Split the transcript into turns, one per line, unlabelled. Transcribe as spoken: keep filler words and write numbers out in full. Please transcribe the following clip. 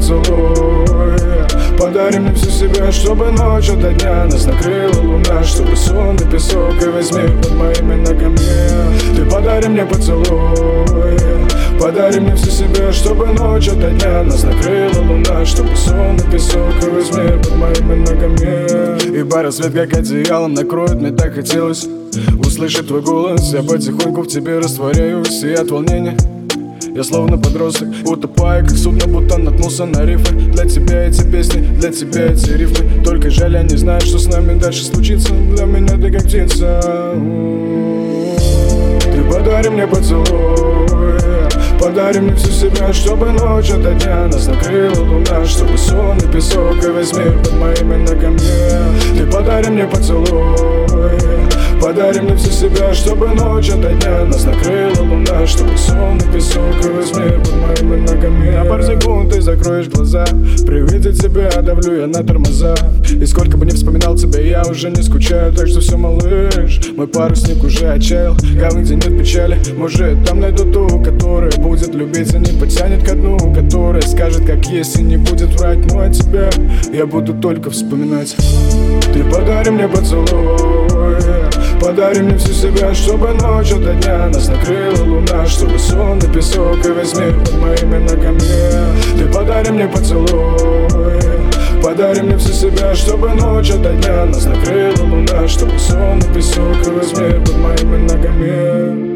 поцелуй. Подари мне всю себя, чтобы ночь ото дня нас накрыла луна, чтобы сон и песок и весь мир под моими ногами. Ты подари мне поцелуй. Подари мне всю себя, чтобы ночь ото дня нас накрыла луна, чтобы сон и песок и весь мир под моими ногами. Ибо рассвет как одеялом накроет, мне так хотелось услышать твой голос. Я потихоньку в тебе растворяюсь, и от волнения я словно подросток, утопаю, как судно, будто наткнулся на рифы. Для тебя эти песни, для тебя эти рифмы. Только жаль, я не знаю, что с нами дальше случится. Для меня ты как птица. Ты подари мне поцелуй. Подари мне всю себя, чтобы ночь ото дня нас накрыла луна, чтобы сон и песок и весь мир под моими ногами. Ты подари мне поцелуй. Подари мне всю себя, чтобы ночь ото дня нас накрыла луна, чтобы сон и песок и весь мир под моими ногами. На пару секунд ты закроешь глаза, при виде тебя давлю я на тормоза. И сколько бы ни вспоминал тебя, я уже не скучаю. Так что все, малыш, мой парусник уже отчаял. Гавань, где нет печали, может там найду ту, которая будет любить и не потянет ко дну, которая скажет как есть и не будет врать. Но от тебя я буду только вспоминать. Ты подари мне поцелуй. Подари мне всю себя, чтобы ночь ото дня нас накрыла луна, чтобы сон и песок и весь мир под моими ногами. Ты подари мне поцелуй. Подари мне всю себя, чтобы ночь ото дня нас накрыла луна, чтобы сон и песок и весь мир под моими ногами.